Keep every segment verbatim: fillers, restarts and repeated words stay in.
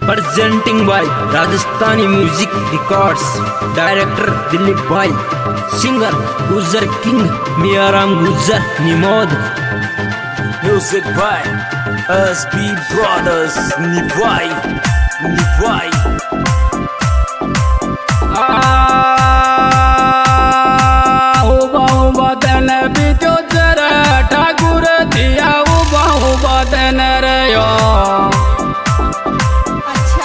Presenting by Rajasthani Music Records. Director Dilip Bhai. Singer Guzar King Miaram Guzar Nimod. Music by S B Brothers Nivai Nivai उबा उबा तन बीतो जरा ठाकुर दिया उबा उबा तन रे यो अच्छा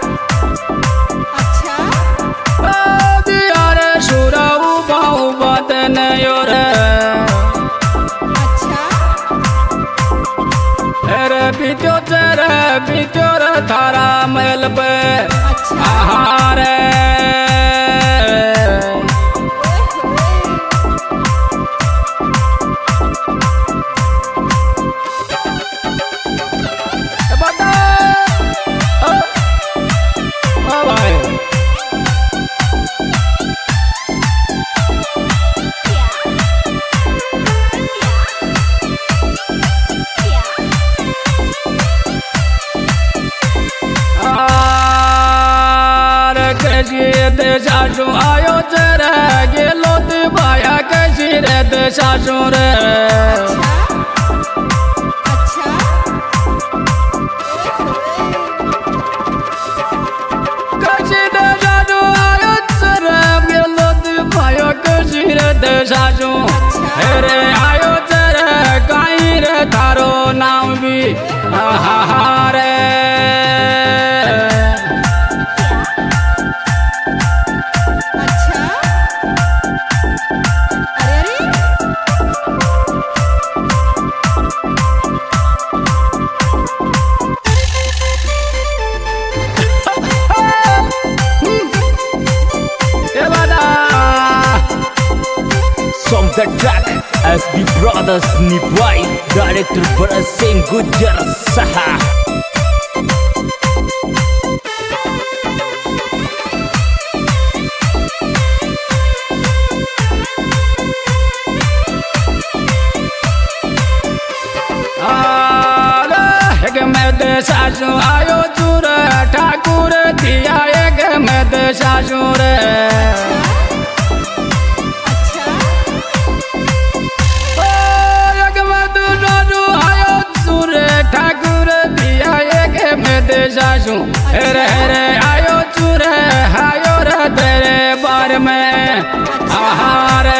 अच्छा दिया रे शुरा उबा उबा तन यो रे अच्छा रे बीतो जरा बीतो रे थारा महल पे अच्छा आहारे सासू आयो चरा गेलो दिवाया कशी रे त सासू रे अच्छा कशी रे सासू आयो चरा गेलो दिवाया कशी रे त सासू रे आयो चरा काई रे थारो नाम भी आहा रे Song the track S B Brothers Nivai. Director Bharat Singh Gujjar Saha. सासू आयो चूर ठाकुर दिया एक मत सासू रे अच्छा एक मत सासू आयो चूर ठाकुर दिया एक मत सासू रे रे आयो चूर आयो रे तेरे बार में आहारे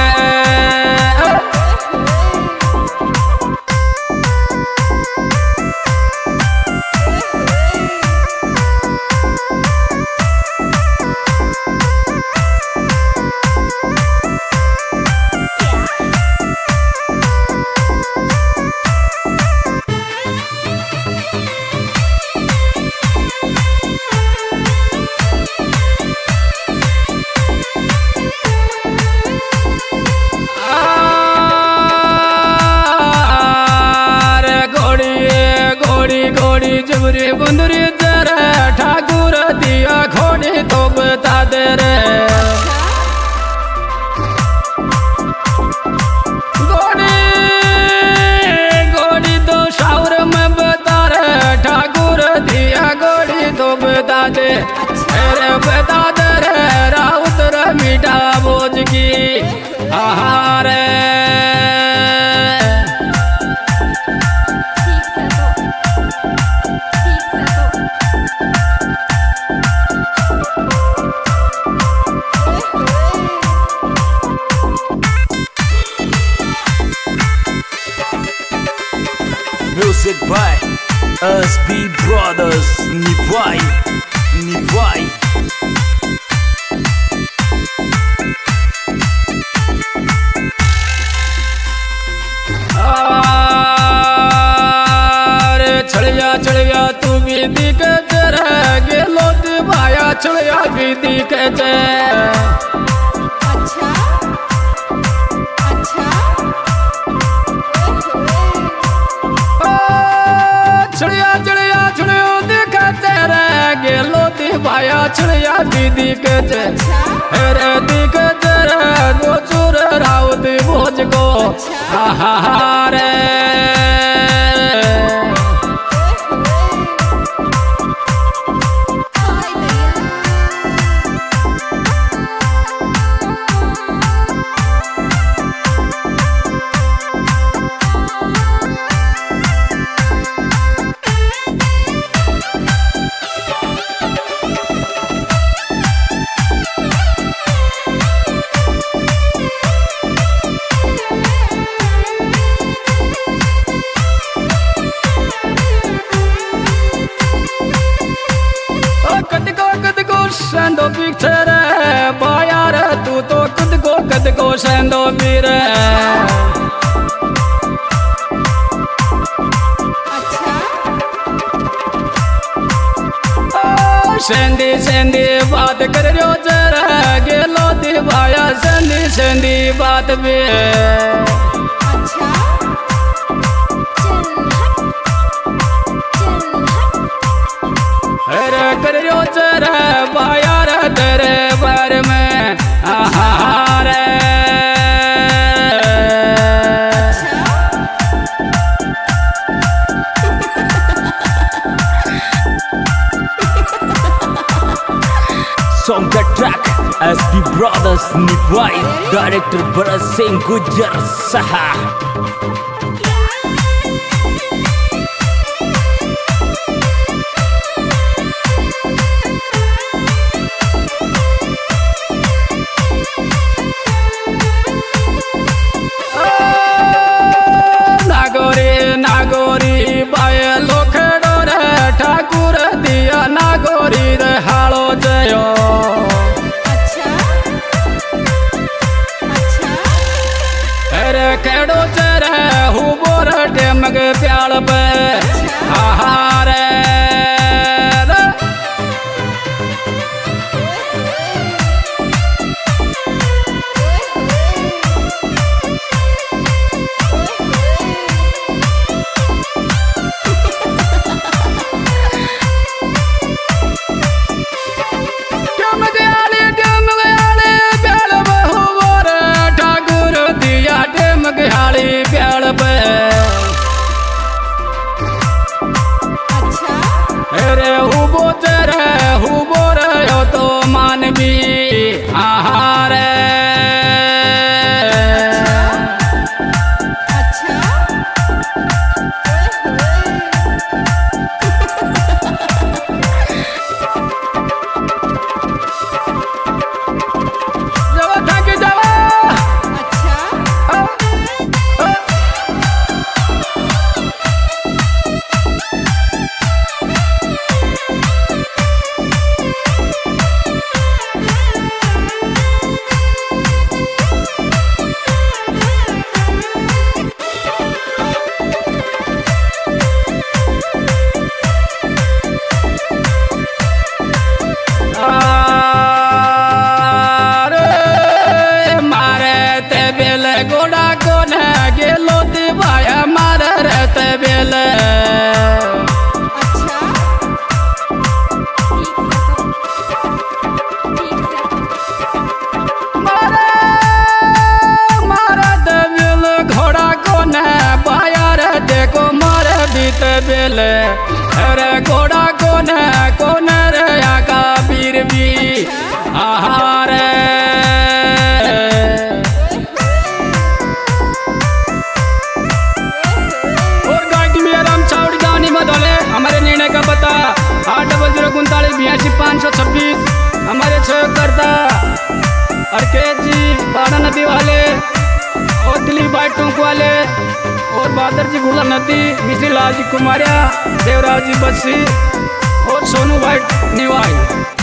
जुबरी गुंदरी जरा ठाकुर दिया खोड़ी तो बता दे रे गोड़ी गोड़ी तो शावर में बता रे ठाकुर दिया गोड़ी तो बता दे अरे बता दे रे राउत रे मीठा बोझ की आहारे Music by S B Brothers Nivai Nivai छड़िया छड़िया तू भी दिख जरा गेलो दिवाया छड़िया भी दिख जे अच्छा अच्छा छड़िया छड़िया छड़ियो दिख जरा गेलो दिवाया छड़िया भी दिख जे अरे दिख जरा गो चूर राउत भोज को आहा रे सेंदो पीछे रे बाया रे तू तो कद को कद को सेंदो पीरे अच्छा सेंदी सेंदी बात कर रयो जरा गेलो दी भाया सेंदी सेंदी बात भी अच्छा चल हट चल हट अरे कर रयो जरा भाया रे तेरे बारे में आहा रे Song the track S B Brothers Nipwai Director Bharat Singh Gujjar Saha Nagori Nagori बाय लोखड़ो रे ठाकुर दिया नागोरी रे हालो जयो अच्छा अच्छा अरे केड़ो चरे हुबोर टेमग प्याल पे आहारे अरे हुबो चरे हुबो रहो तो मानवी आहारे अच्छा जवा थक जवा अच्छा गोड़ा कोने गेलो दिवाया मारे रहते बेले अच्छा मारे मारे देविल घोड़ा कोने पाया रे देखो मारे बीते बेले अरे घोड़ा कोने कोने रे आका बीर भी आहारे हमारे निर्णय का पता आठ डबल जीरो उनतालीस बयासी पाँच सौ छब्बीस हमारे सहयोगकर्ता अर्केश जी बाड़ा नदी वाले और दिलीप भाई टोंक वाले और बहादुर जी गुला नदी मिश्री लाल जी कुमारिया देवराज जी बस्सी और सोनू भाई निवाई।